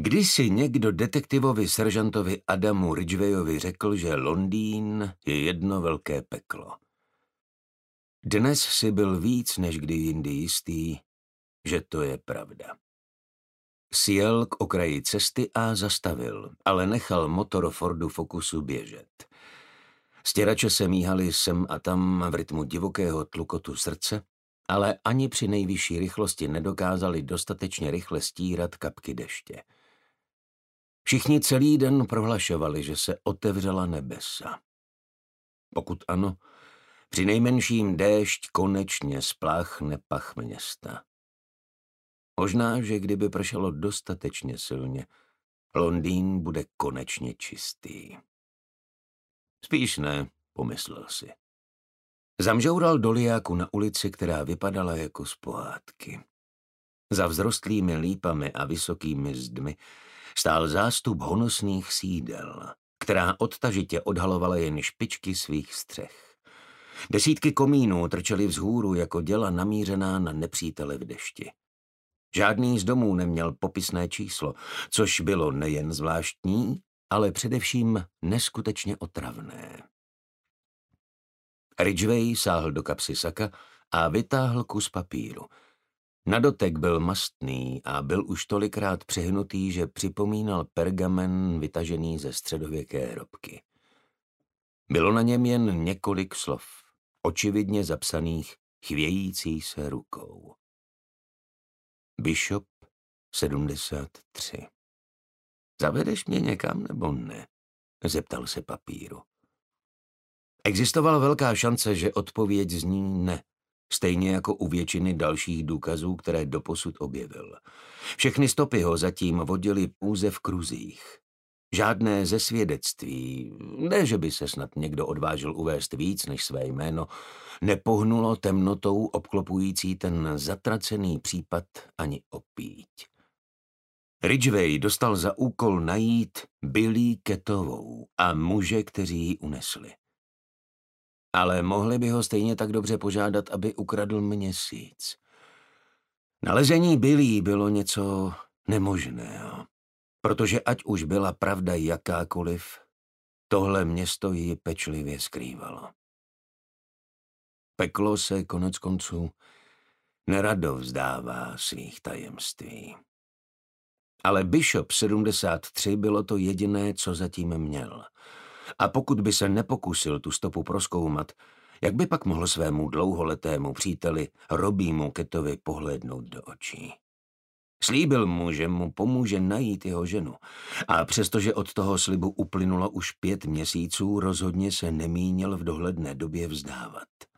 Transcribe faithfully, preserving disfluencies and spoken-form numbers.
Kdysi někdo detektivovi seržantovi Adamu Ridgewayovi řekl, že Londýn je jedno velké peklo. Dnes si byl víc než kdy jindy jistý, že to je pravda. Sjel k okraji cesty a zastavil, ale nechal motor Fordu Focusu běžet. Stěrače se míhaly sem a tam v rytmu divokého tlukotu srdce, ale ani při nejvyšší rychlosti nedokázali dostatečně rychle stírat kapky deště. Všichni celý den prohlašovali, že se otevřela nebesa. Pokud ano, při nejmenším déšť konečně spláchne pach města. Možná, že kdyby pršelo dostatečně silně, Londýn bude konečně čistý. Spíš ne, pomyslel si. Zamžoural do lijáku na ulici, která vypadala jako z pohádky. Za vzrostlými lípami a vysokými zdmi stál zástup honosných sídel, která odtažitě odhalovala jen špičky svých střech. Desítky komínů trčely vzhůru jako děla namířená na nepřítele v dešti. Žádný z domů neměl popisné číslo, což bylo nejen zvláštní, ale především neskutečně otravné. Ridgway sáhl do kapsy saka a vytáhl kus papíru. Na dotek byl mastný a byl už tolikrát přehnutý, že připomínal pergamen vytažený ze středověké hrobky. Bylo na něm jen několik slov, očividně zapsaných chvějící se rukou. Bishop sedmdesát tři. Zavedeš mě někam nebo ne? Zeptal se papíru. Existovala velká šance, že odpověď zní ne, stejně jako u většiny dalších důkazů, které doposud objevil. Všechny stopy ho zatím vodily pouze v kruzích. Žádné ze svědectví, ne že by se snad někdo odvážil uvést víc než své jméno, nepohnulo temnotou obklopující ten zatracený případ ani opíť. Ridgway dostal za úkol najít Billie Ketovou a muže, kteří ji unesli. Ale mohli by ho stejně tak dobře požádat, aby ukradl měsíc. Nalezení Billie bylo něco nemožného, protože ať už byla pravda jakákoliv, tohle město ji pečlivě skrývalo. Peklo se konec konců nerado vzdává svých tajemství. Ale Bishop sedmdesát tři bylo to jediné, co zatím měl. A pokud by se nepokusil tu stopu prozkoumat, jak by pak mohl svému dlouholetému příteli Robbiemu Ketovi pohlédnout do očí? Slíbil mu, že mu pomůže najít jeho ženu. A přestože od toho slibu uplynulo už pět měsíců, rozhodně se nemínil v dohledné době vzdávat.